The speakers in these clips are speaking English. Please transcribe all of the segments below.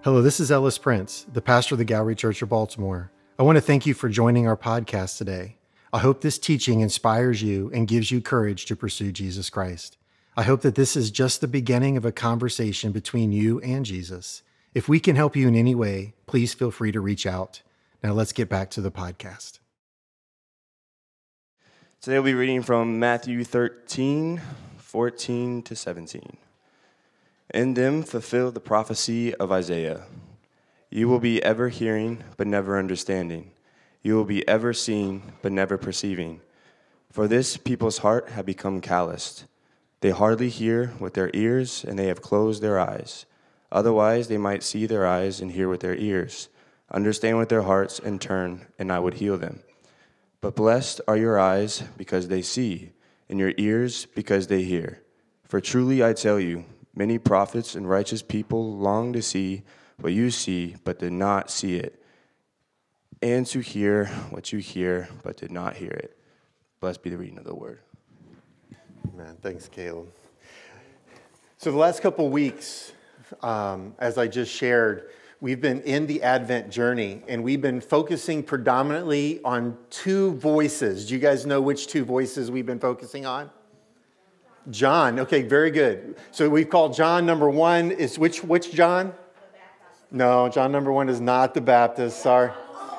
Hello, this is Ellis Prince, the pastor of the Gallery Church of Baltimore. I want to thank you for joining our podcast today. I hope this teaching inspires you and gives you courage to pursue Jesus Christ. I hope that this is just the beginning of a conversation between you and Jesus. If we can help you in any way, please feel free to reach out. Now let's get back to the podcast. Today we'll be reading from Matthew 13, 14 to 17. In them fulfill the prophecy of Isaiah. You will be ever hearing, but never understanding. You will be ever seeing, but never perceiving. For this people's heart have become calloused. They hardly hear with their ears, and they have closed their eyes. Otherwise they might see their eyes and hear with their ears, understand with their hearts and turn, and I would heal them. But blessed are your eyes because they see, and your ears because they hear. For truly I tell you, many prophets and righteous people long to see what you see, but did not see it, and to hear what you hear, but did not hear it. Blessed be the reading of the word. Amen. Thanks, Caleb. So the last couple weeks, as I just shared, we've been in the Advent journey, and we've been focusing predominantly on two voices. Do you guys know which two voices we've been focusing on? John. Okay, very good. So we've called John number one is which John? No, John number one is not the Baptist. Sorry.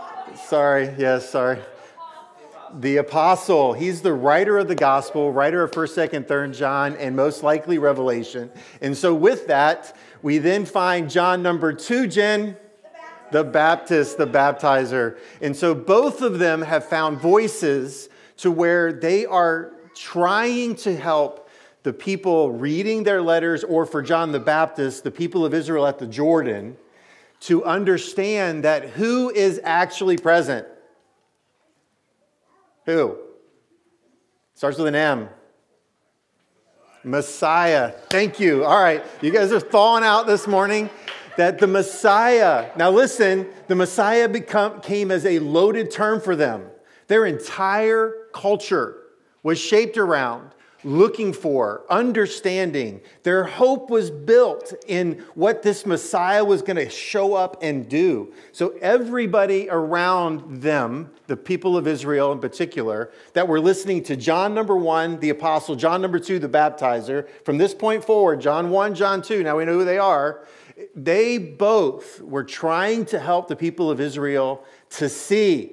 The apostle. He's the writer of the gospel, writer of 1st, 2nd, 3rd John, and most likely Revelation. And so with that, we then find John number 2, Jen, the Baptist, the baptizer. And so both of them have found voices to where they are trying to help the people reading their letters, or for John the Baptist, the people of Israel at the Jordan, to understand that who is actually present. Who? Starts with an M. Messiah. Thank you. All right. You guys are thawing out this morning. That the Messiah. Now listen, the Messiah came as a loaded term for them. Their entire culture was shaped around looking for, understanding. Their hope was built in what this Messiah was going to show up and do. So everybody around them, the people of Israel in particular, that were listening to John number 1, the apostle, John number 2, the baptizer, from this point forward, John 1, John 2, now we know who they are, they both were trying to help the people of Israel to see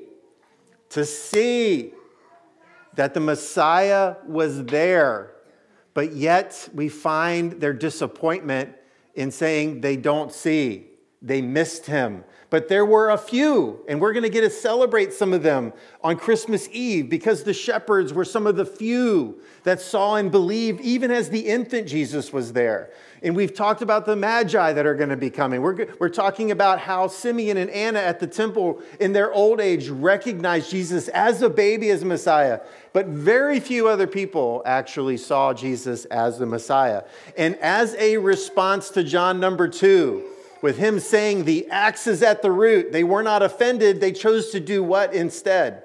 that the Messiah was there, but yet we find their disappointment in saying they don't see. They missed him. But there were a few, and we're going to get to celebrate some of them on Christmas Eve, because the shepherds were some of the few that saw and believed even as the infant Jesus was there. And we've talked about the Magi that are going to be coming. We're talking about how Simeon and Anna at the temple in their old age recognized Jesus as a baby, as a Messiah. But very few other people actually saw Jesus as the Messiah. And as a response to John number 2, with him saying the axe is at the root, they were not offended. They chose to do what instead?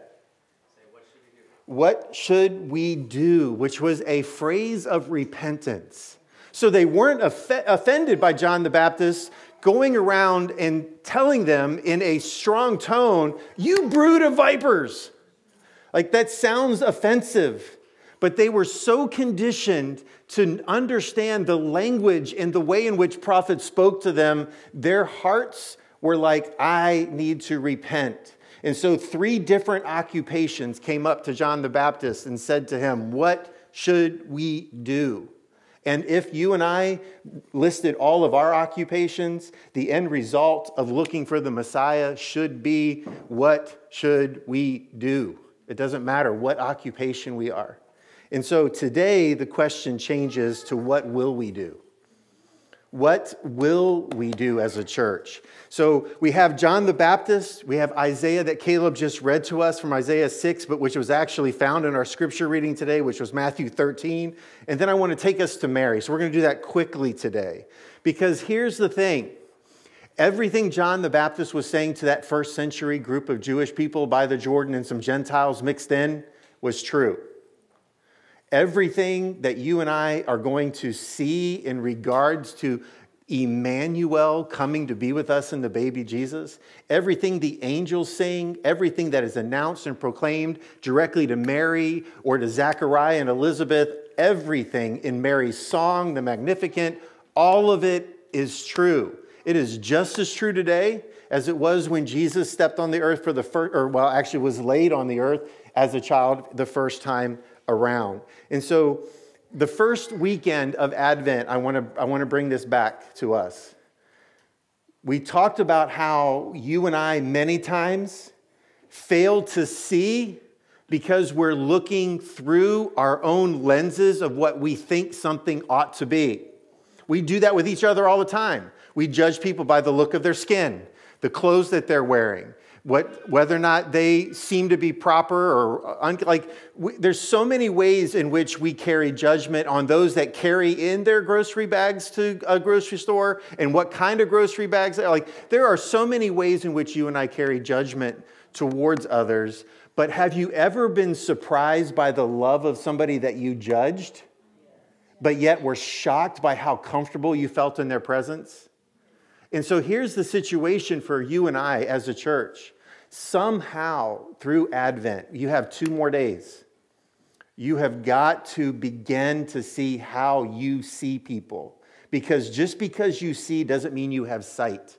What should we do? Which was a phrase of repentance. So they weren't offended by John the Baptist going around and telling them in a strong tone, "You brood of vipers." Like, that sounds offensive. But they were so conditioned to understand the language and the way in which prophets spoke to them, their hearts were like, I need to repent. And so 3 different occupations came up to John the Baptist and said to him, what should we do? And if you and I listed all of our occupations, the end result of looking for the Messiah should be, what should we do? It doesn't matter what occupation we are. And so today the question changes to, what will we do? What will we do as a church? So we have John the Baptist, we have Isaiah that Caleb just read to us from Isaiah 6, but which was actually found in our scripture reading today, which was Matthew 13. And then I want to take us to Mary. So we're going to do that quickly today. Because here's the thing. Everything John the Baptist was saying to that first century group of Jewish people by the Jordan and some Gentiles mixed in was true. Everything that you and I are going to see in regards to Emmanuel coming to be with us in the baby Jesus, everything the angels sing, everything that is announced and proclaimed directly to Mary or to Zechariah and Elizabeth, everything in Mary's song, the Magnificat, all of it is true. It is just as true today as it was when Jesus stepped on the earth for the first, actually was laid on the earth as a child the first time around. And so the first weekend of Advent, I want to bring this back to us. We talked about how you and I many times fail to see because we're looking through our own lenses of what we think something ought to be. We do that with each other all the time. We judge people by the look of their skin, the clothes that they're wearing, whether or not they seem to be proper or there's so many ways in which we carry judgment on those that carry in their grocery bags to a grocery store and what kind of grocery bags. There are so many ways in which you and I carry judgment towards others. But have you ever been surprised by the love of somebody that you judged, but yet were shocked by how comfortable you felt in their presence? And so here's the situation for you and I as a church. Somehow, through Advent, you have 2 more days. You have got to begin to see how you see people. Because just because you see doesn't mean you have sight.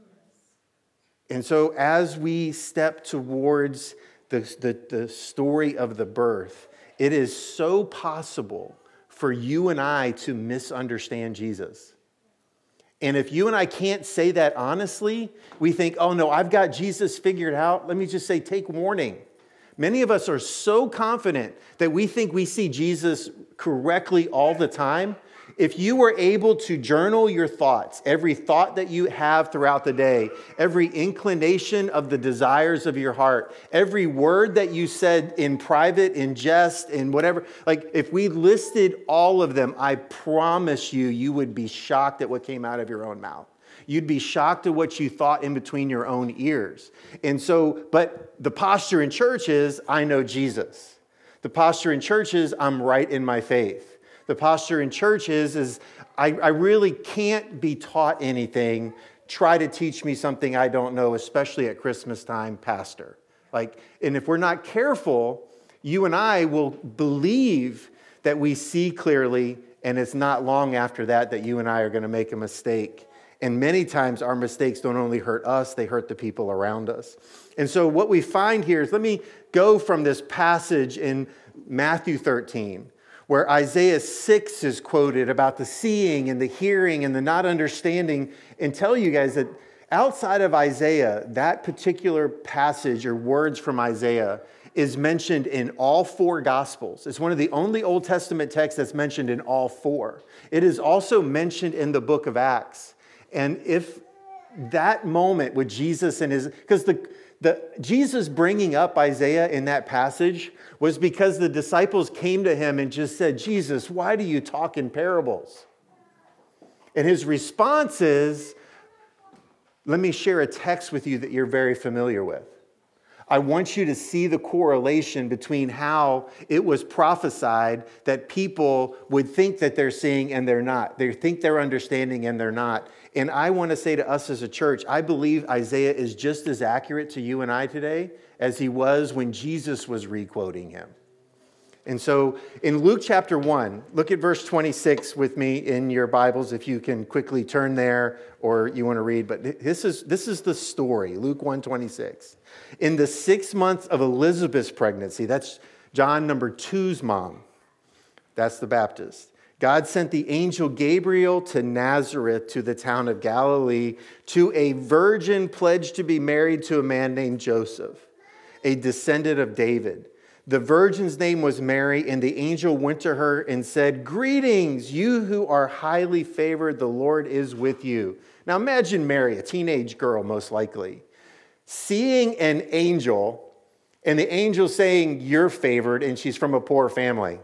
And so as we step towards the story of the birth, it is so possible for you and I to misunderstand Jesus. And if you and I can't say that honestly, we think, oh no, I've got Jesus figured out. Let me just say, take warning. Many of us are so confident that we think we see Jesus correctly all the time. If you were able to journal your thoughts, every thought that you have throughout the day, every inclination of the desires of your heart, every word that you said in private, in jest, in whatever, if we listed all of them, I promise you would be shocked at what came out of your own mouth. You'd be shocked at what you thought in between your own ears. And so, but the posture in church is, I know Jesus. The posture in church is, I'm right in my faith. The posture in church is I really can't be taught anything. Try to teach me something I don't know, especially at Christmas time, Pastor. And if we're not careful, you and I will believe that we see clearly, and it's not long after that you and I are going to make a mistake. And many times our mistakes don't only hurt us, they hurt the people around us. And so what we find here is, let me go from this passage in Matthew 13, where Isaiah 6 is quoted about the seeing and the hearing and the not understanding, and tell you guys that outside of Isaiah, that particular passage or words from Isaiah is mentioned in all 4 Gospels. It's one of the only Old Testament texts that's mentioned in all 4. It is also mentioned in the book of Acts. And if that moment with Jesus and because the Jesus bringing up Isaiah in that passage was because the disciples came to him and just said, Jesus, why do you talk in parables? And his response is, let me share a text with you that you're very familiar with. I want you to see the correlation between how it was prophesied that people would think that they're seeing and they're not. They think they're understanding and they're not. And I want to say to us as a church, I believe Isaiah is just as accurate to you and I today as he was when Jesus was re-quoting him. And so in Luke chapter 1, look at verse 26 with me in your Bibles, if you can quickly turn there or you want to read. But this is the story, Luke 1:26. In the 6th month of Elizabeth's pregnancy, that's John number 2's mom. That's the Baptist. God sent the angel Gabriel to Nazareth, to the town of Galilee, to a virgin pledged to be married to a man named Joseph, a descendant of David. The virgin's name was Mary, and the angel went to her and said, "Greetings, you who are highly favored, the Lord is with you." Now imagine Mary, a teenage girl most likely, seeing an angel, and the angel saying, "You're favored," and she's from a poor family.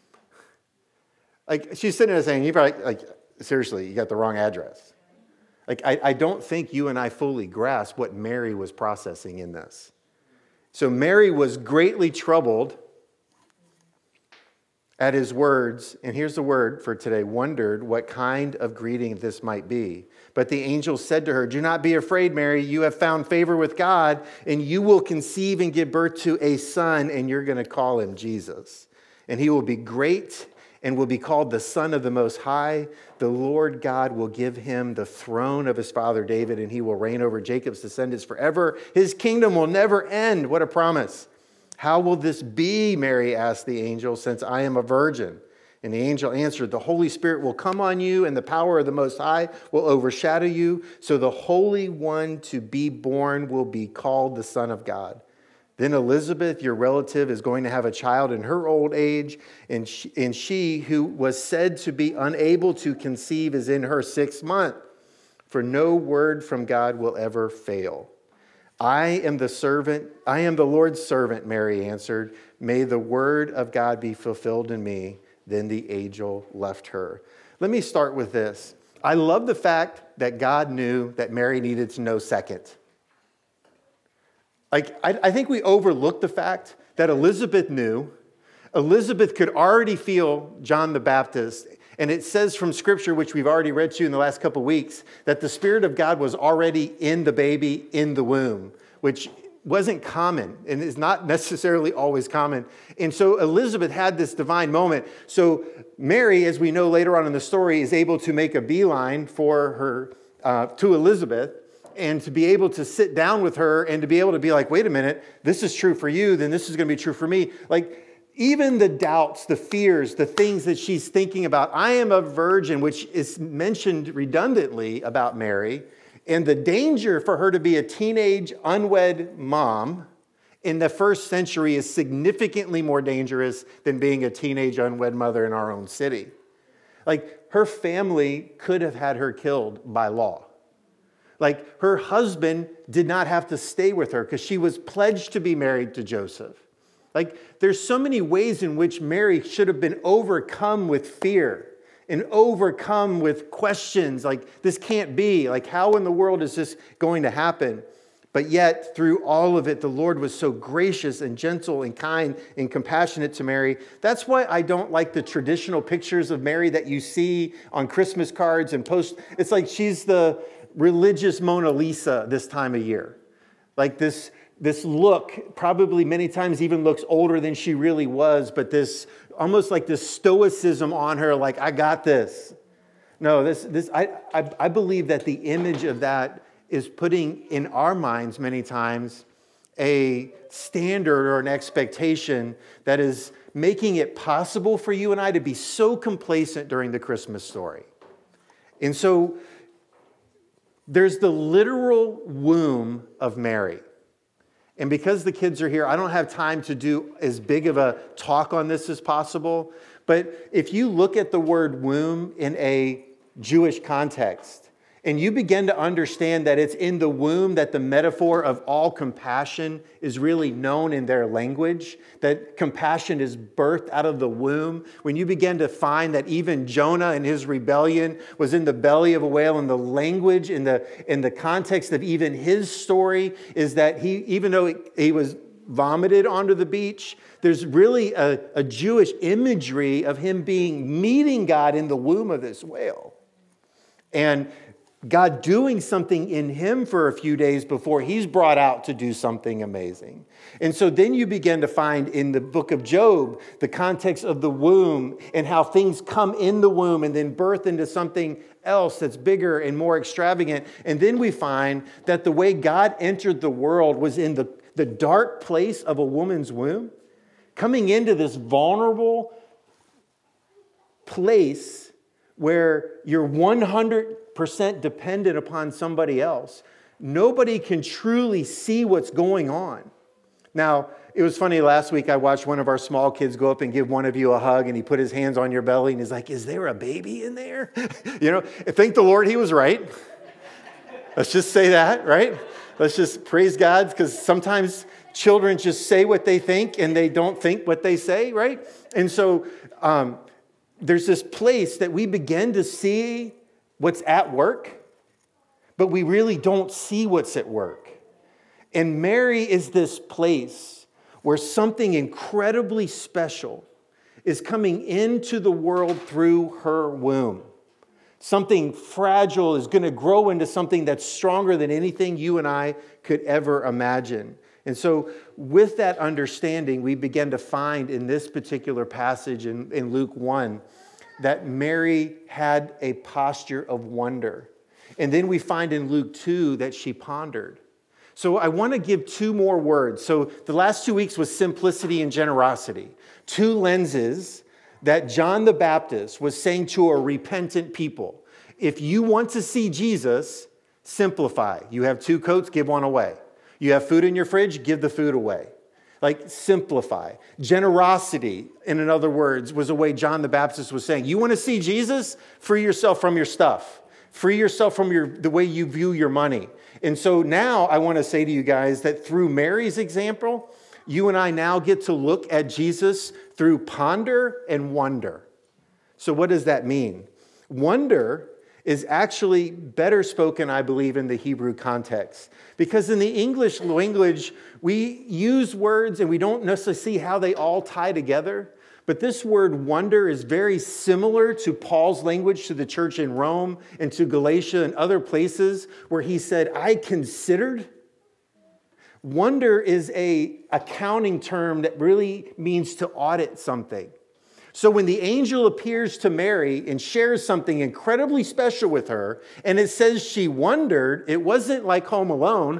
She's sitting there saying, "You probably, seriously, you got the wrong address." I don't think you and I fully grasp what Mary was processing in this. So Mary was greatly troubled at his words, and here's the word for today, wondered what kind of greeting this might be. But the angel said to her, "Do not be afraid, Mary. You have found favor with God, and you will conceive and give birth to a son, and you're going to call him Jesus. And he will be great and will be called the Son of the Most High. The Lord God will give him the throne of his father David, and he will reign over Jacob's descendants forever. His kingdom will never end." What a promise. "How will this be?" Mary asked the angel, "since I am a virgin?" And the angel answered, "The Holy Spirit will come on you, and the power of the Most High will overshadow you. So the Holy One to be born will be called the Son of God. Then Elizabeth, your relative, is going to have a child in her old age, and she who was said to be unable to conceive is in her 6th month. For no word from God will ever fail. I am the Lord's servant," Mary answered. "May the word of God be fulfilled in me." Then the angel left her. Let me start with this. I love the fact that God knew that Mary needed to know second. I think we overlook the fact that Elizabeth knew. Elizabeth could already feel John the Baptist. And it says from Scripture, which we've already read to you in the last couple of weeks, that the Spirit of God was already in the baby in the womb, which wasn't common and is not necessarily always common. And so Elizabeth had this divine moment. So Mary, as we know later on in the story, is able to make a beeline for her to Elizabeth and to be able to sit down with her and to be able to be like, wait a minute, this is true for you, then this is going to be true for me. Like even the doubts, the fears, the things that she's thinking about, I am a virgin, which is mentioned redundantly about Mary, and the danger for her to be a teenage, unwed mom in the first century is significantly more dangerous than being a teenage, unwed mother in our own city. Like, her family could have had her killed by law. Like, her husband did not have to stay with her because she was pledged to be married to Joseph. Like, there's so many ways in which Mary should have been overcome with fear and overcome with questions like, this can't be. Like, how in the world is this going to happen? But yet, through all of it, the Lord was so gracious and gentle and kind and compassionate to Mary. That's why I don't like the traditional pictures of Mary that you see on Christmas cards and post. It's like she's the religious Mona Lisa this time of year. Like this look probably many times even looks older than she really was, but this almost like this stoicism on her, like, I got this. No, I believe that the image of that is putting in our minds many times a standard or an expectation that is making it possible for you and I to be so complacent during the Christmas story. And so there's the literal womb of Mary. And because the kids are here, I don't have time to do as big of a talk on this as possible. But if you look at the word womb in a Jewish context, and you begin to understand that it's in the womb that the metaphor of all compassion is really known in their language, that compassion is birthed out of the womb. When you begin to find that even Jonah and his rebellion was in the belly of a whale, and the language in the context of even his story is that he, even though he was vomited onto the beach, there's really a Jewish imagery of him meeting God in the womb of this whale. And God doing something in him for a few days before he's brought out to do something amazing. And so then you begin to find in the book of Job the context of the womb and how things come in the womb and then birth into something else that's bigger and more extravagant. And then we find that the way God entered the world was in the dark place of a woman's womb, coming into this vulnerable place where you're 100% dependent upon somebody else. Nobody can truly see what's going on. Now, it was funny, last week I watched one of our small kids go up and give one of you a hug, and he put his hands on your belly and he's like, is there a baby in there? Thank the Lord he was right. Let's just say that, right? Let's just praise God, because sometimes children just say what they think and they don't think what they say, right? And so there's this place that we begin to see what's at work, but we really don't see what's at work. And Mary is this place where something incredibly special is coming into the world through her womb. Something fragile is going to grow into something that's stronger than anything you and I could ever imagine. And so with that understanding, we begin to find in this particular passage in Luke 1 that Mary had a posture of wonder. And then we find in Luke 2 that she pondered. So I want to give two more words. So the last 2 weeks was simplicity and generosity. Two lenses that John the Baptist was saying to a repentant people. If you want to see Jesus, simplify. You have 2 coats, give one away. You have food in your fridge, give the food away. Like, simplify. Generosity, in other words, was a way John the Baptist was saying, you want to see Jesus? Free yourself from your stuff. Free yourself from the way you view your money. And so now I want to say to you guys that through Mary's example, you and I now get to look at Jesus through ponder and wonder. So what does that mean? Wonder is actually better spoken, I believe, in the Hebrew context. Because in the English language, we use words and we don't necessarily see how they all tie together. But this word wonder is very similar to Paul's language to the church in Rome and to Galatia and other places where he said, I considered. Wonder is an accounting term that really means to audit something. So when the angel appears to Mary and shares something incredibly special with her, and it says she wondered, it wasn't like Home Alone.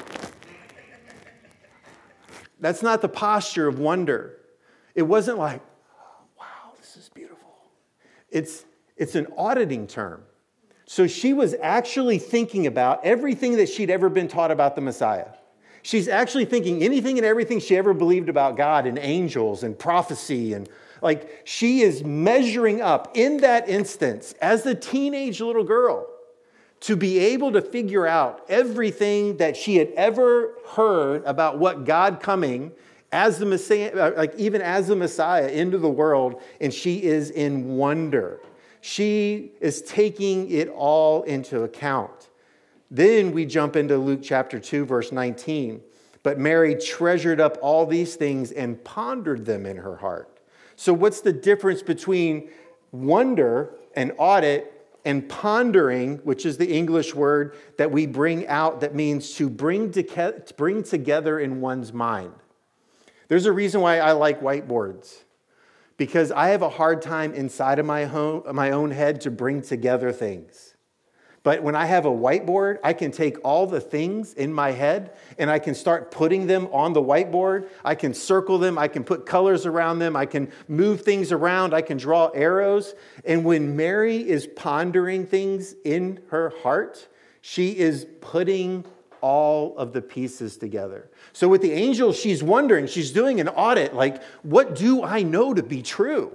That's not the posture of wonder. It wasn't like, wow, this is beautiful. It's an auditing term. So she was actually thinking about everything that she'd ever been taught about the Messiah. She's actually thinking anything and everything she ever believed about God and angels and prophecy. And like, she is measuring up in that instance as a teenage little girl to be able to figure out everything that she had ever heard about what God coming as the Messiah, like even as the Messiah into the world. And she is in wonder. She is taking it all into account. Then we jump into Luke chapter 2, verse 19. But Mary treasured up all these things and pondered them in her heart. So what's the difference between wonder and audit and pondering, which is the English word that we bring out that means to bring together in one's mind? There's a reason why I like whiteboards. Because I have a hard time inside of my own head to bring together things. But when I have a whiteboard, I can take all the things in my head and I can start putting them on the whiteboard. I can circle them. I can put colors around them. I can move things around. I can draw arrows. And when Mary is pondering things in her heart, she is putting all of the pieces together. So with the angel, she's wondering, she's doing an audit, like, what do I know to be true?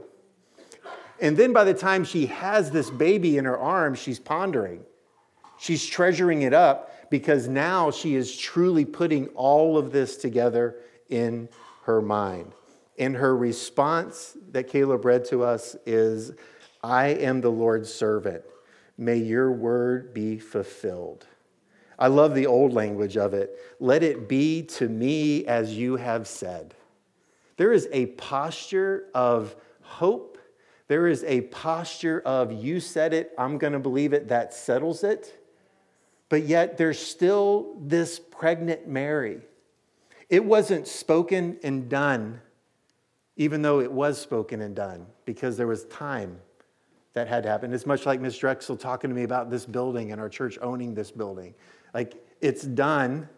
And then by the time she has this baby in her arms, she's pondering. She's treasuring it up because now she is truly putting all of this together in her mind. And her response that Caleb read to us is, I am the Lord's servant. May your word be fulfilled. I love the old language of it. Let it be to me as you have said. There is a posture of hope. There is a posture of you said it, I'm going to believe it, that settles it. But yet there's still this pregnant Mary. It wasn't spoken and done, even though it was spoken and done, because there was time that had to happen. It's much like Ms. Drexel talking to me about this building and our church owning this building. Like, it's done,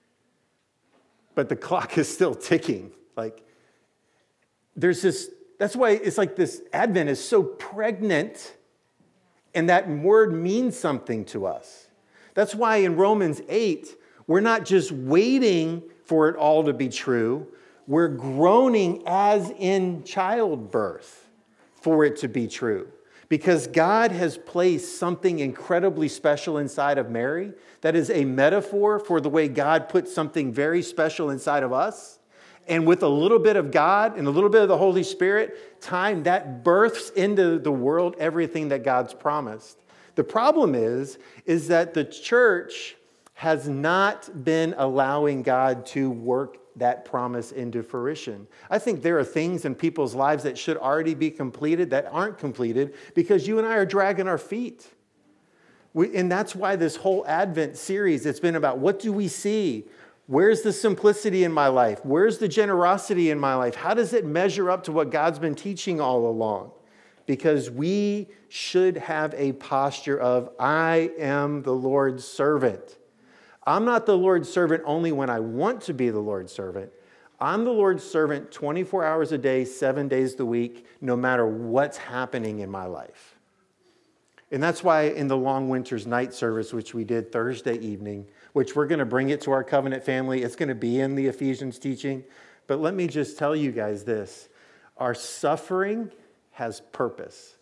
but the clock is still ticking. Like, there's this, that's why it's like this Advent is so pregnant, and that word means something to us. That's why in Romans 8, we're not just waiting for it all to be true. We're groaning as in childbirth for it to be true. Because God has placed something incredibly special inside of Mary that is a metaphor for the way God put something very special inside of us. And with a little bit of God and a little bit of the Holy Spirit, time that births into the world everything that God's promised. The problem is that the church has not been allowing God to work that promise into fruition. I think there are things in people's lives that should already be completed that aren't completed because you and I are dragging our feet. And that's why this whole Advent series, it's been about what do we see? Where's the simplicity in my life? Where's the generosity in my life? How does it measure up to what God's been teaching all along? Because we should have a posture of, I am the Lord's servant. I'm not the Lord's servant only when I want to be the Lord's servant. I'm the Lord's servant 24 hours a day, 7 days a week, no matter what's happening in my life. And that's why in the Long Winter's night service, which we did Thursday evening, which we're going to bring it to our covenant family, it's going to be in the Ephesians teaching. But let me just tell you guys this. Our suffering has purpose.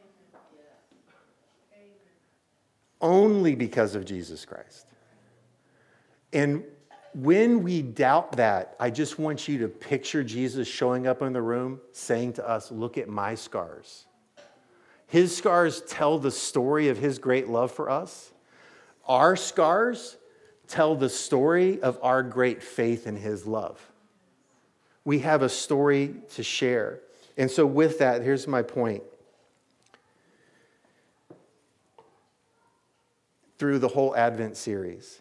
Only because of Jesus Christ. And when we doubt that, I just want you to picture Jesus showing up in the room saying to us, look at my scars. His scars tell the story of his great love for us. Our scars tell the story of our great faith in his love. We have a story to share. And so with that, here's my point. Through the whole Advent series,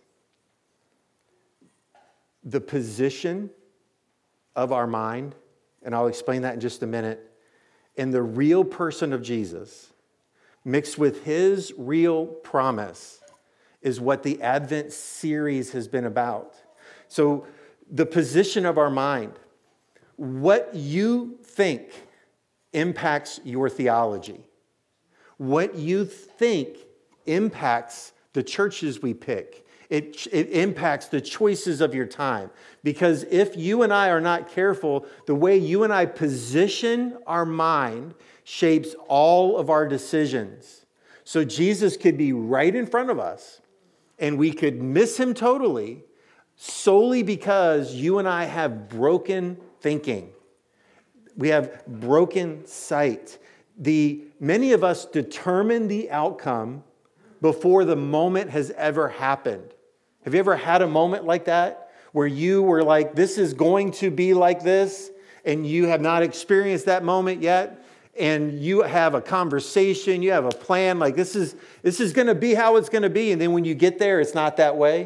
the position of our mind, and I'll explain that in just a minute, and the real person of Jesus, mixed with his real promise, is what the Advent series has been about. So the position of our mind, what you think impacts your theology. What you think impacts the churches we pick. It impacts the choices of your time. Because if you and I are not careful, the way you and I position our mind shapes all of our decisions. So Jesus could be right in front of us, and we could miss him totally, solely because you and I have broken thinking. We have broken sight. Many of us determine the outcome before the moment has ever happened. Have you ever had a moment like that where you were like, this is going to be like this, and you have not experienced that moment yet, and you have a conversation, you have a plan, like this is going to be how it's going to be, and then when you get there, it's not that way?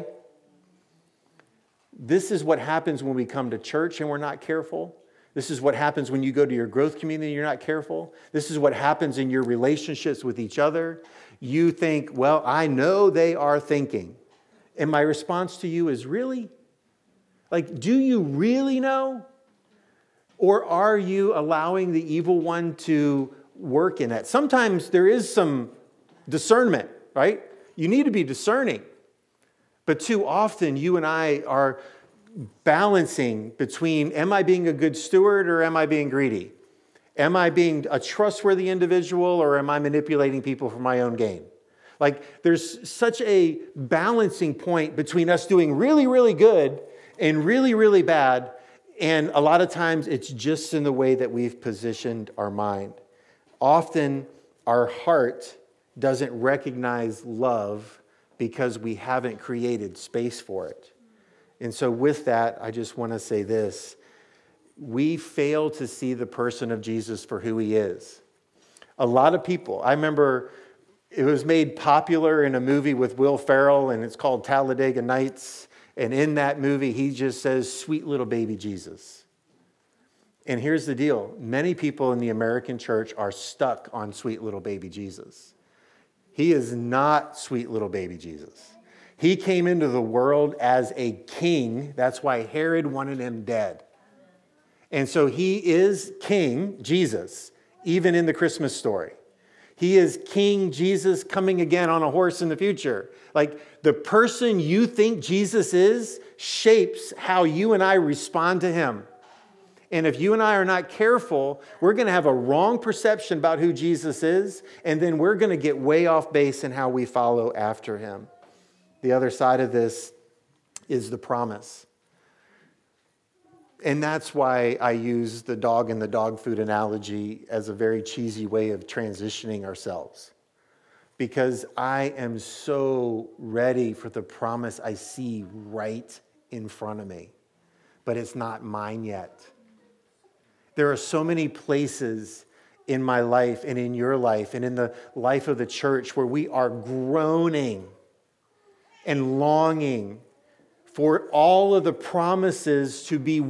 This is what happens when we come to church and we're not careful. This is what happens when you go to your growth community and you're not careful. This is what happens in your relationships with each other. You think, well, I know they are thinking. And my response to you is, really? Like, do you really know? Or are you allowing the evil one to work in that? Sometimes there is some discernment, right? You need to be discerning. But too often you and I are balancing between, am I being a good steward or am I being greedy? Am I being a trustworthy individual or am I manipulating people for my own gain? Like, there's such a balancing point between us doing really, really good and really, really bad. And a lot of times it's just in the way that we've positioned our mind. Often our heart doesn't recognize love because we haven't created space for it. And so with that, I just want to say this. We fail to see the person of Jesus for who he is. A lot of people, I remember it was made popular in a movie with Will Ferrell, and it's called Talladega Nights. And in that movie, he just says, sweet little baby Jesus. And here's the deal. Many people in the American church are stuck on sweet little baby Jesus. He is not sweet little baby Jesus. He came into the world as a king. That's why Herod wanted him dead. And so he is King Jesus, even in the Christmas story. He is King Jesus coming again on a horse in the future. Like, the person you think Jesus is shapes how you and I respond to him. And if you and I are not careful, we're going to have a wrong perception about who Jesus is, and then we're going to get way off base in how we follow after him. The other side of this is the promise. And that's why I use the dog and the dog food analogy as a very cheesy way of transitioning ourselves. because I am so ready for the promise I see right in front of me, but it's not mine yet. There are so many places in my life and in your life and in the life of the church where we are groaning and longing for all of the promises to be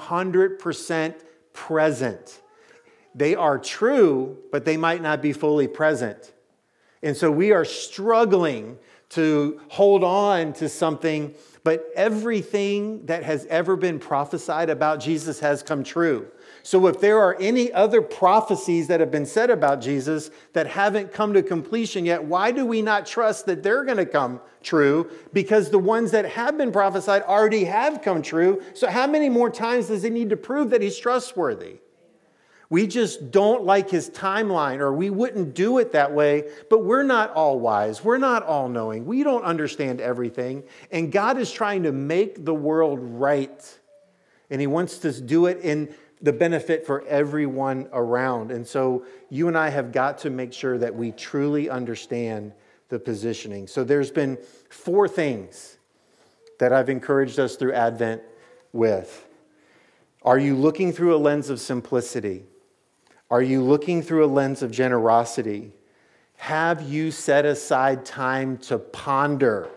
100% present. They are true, but they might not be fully present. And so we are struggling to hold on to something, but everything that has ever been prophesied about Jesus has come true. So if there are any other prophecies that have been said about Jesus that haven't come to completion yet, why do we not trust that they're going to come true? Because the ones that have been prophesied already have come true. So how many more times does he need to prove that he's trustworthy? We just don't like his timeline, or we wouldn't do it that way, but we're not all wise. We're not all knowing. We don't understand everything. And God is trying to make the world right. And he wants to do it in the benefit for everyone around. And so you and I have got to make sure that we truly understand the positioning. So there's been 4 things that I've encouraged us through Advent with. Are you looking through a lens of simplicity? Are you looking through a lens of generosity? Have you set aside time to ponder,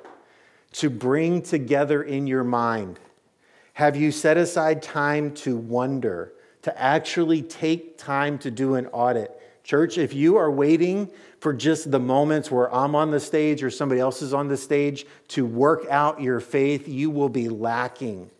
to bring together in your mind? Have you set aside time to wonder, to actually take time to do an audit? Church, if you are waiting for just the moments where I'm on the stage or somebody else is on the stage to work out your faith, you will be lacking.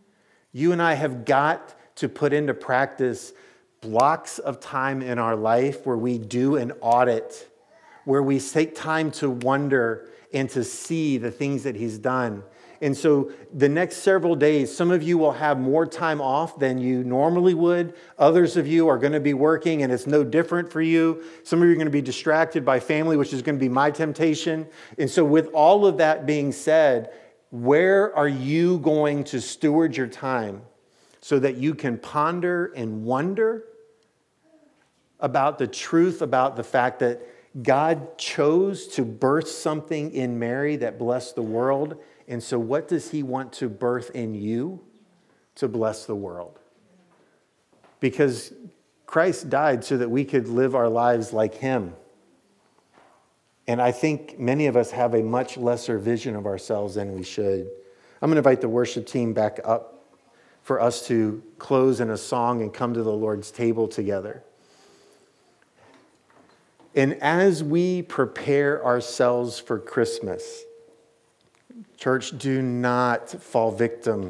You and I have got to put into practice blocks of time in our life where we do an audit, where we take time to wonder and to see the things that he's done. And so the next several days, some of you will have more time off than you normally would. Others of you are going to be working, and it's no different for you. Some of you are going to be distracted by family, which is going to be my temptation. And so with all of that being said, where are you going to steward your time so that you can ponder and wonder about the truth, about the fact that God chose to birth something in Mary that blessed the world? And so what does he want to birth in you to bless the world? Because Christ died so that we could live our lives like him. And I think many of us have a much lesser vision of ourselves than we should. I'm going to invite the worship team back up for us to close in a song and come to the Lord's table together. And as we prepare ourselves for Christmas, church, do not fall victim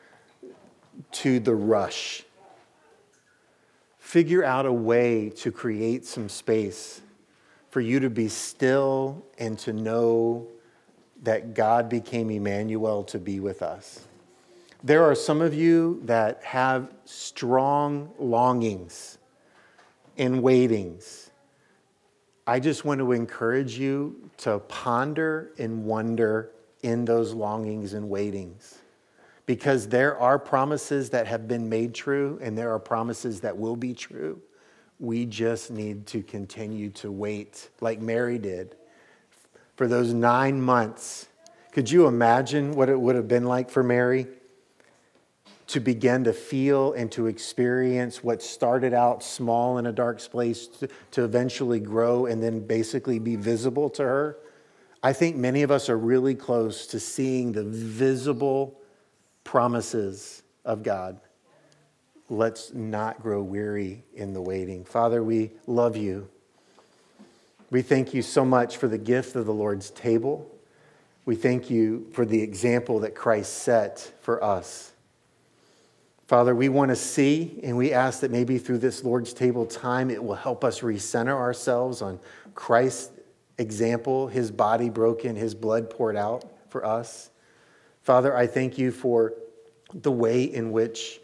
to the rush. Figure out a way to create some space for you to be still and to know that God became Emmanuel to be with us. There are some of you that have strong longings and waitings. I just want to encourage you to ponder and wonder in those longings and waitings, because there are promises that have been made true and there are promises that will be true. We just need to continue to wait like Mary did for those 9 months. Could you imagine what it would have been like for Mary to begin to feel and to experience what started out small in a dark place to eventually grow and then basically be visible to her? I think many of us are really close to seeing the visible promises of God. Let's not grow weary in the waiting. Father, we love you. We thank you so much for the gift of the Lord's table. We thank you for the example that Christ set for us. Father, we want to see, and we ask that maybe through this Lord's table time, it will help us recenter ourselves on Christ's example, his body broken, his blood poured out for us. Father, I thank you for the way in which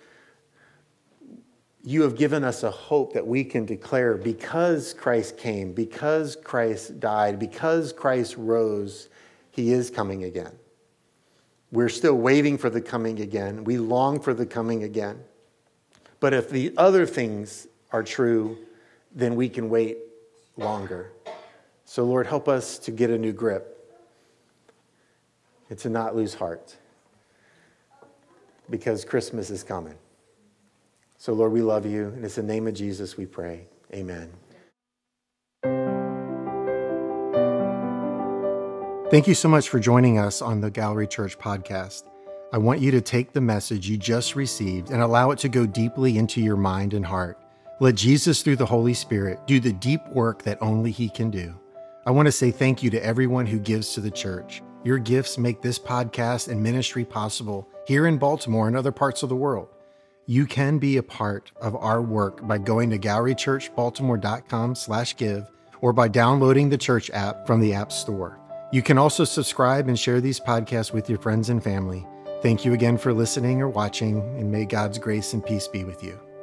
you have given us a hope that we can declare because Christ came, because Christ died, because Christ rose, he is coming again. We're still waiting for the coming again. We long for the coming again. But if the other things are true, then we can wait longer. So, Lord, help us to get a new grip and to not lose heart, because Christmas is coming. So, Lord, we love you, and it's in the name of Jesus we pray. Amen. Thank you so much for joining us on the Gallery Church podcast. I want you to take the message you just received and allow it to go deeply into your mind and heart. Let Jesus, through the Holy Spirit, do the deep work that only He can do. I want to say thank you to everyone who gives to the church. Your gifts make this podcast and ministry possible here in Baltimore and other parts of the world. You can be a part of our work by going to gallerychurchbaltimore.com/give or by downloading the church app from the App Store. You can also subscribe and share these podcasts with your friends and family. Thank you again for listening or watching, and may God's grace and peace be with you.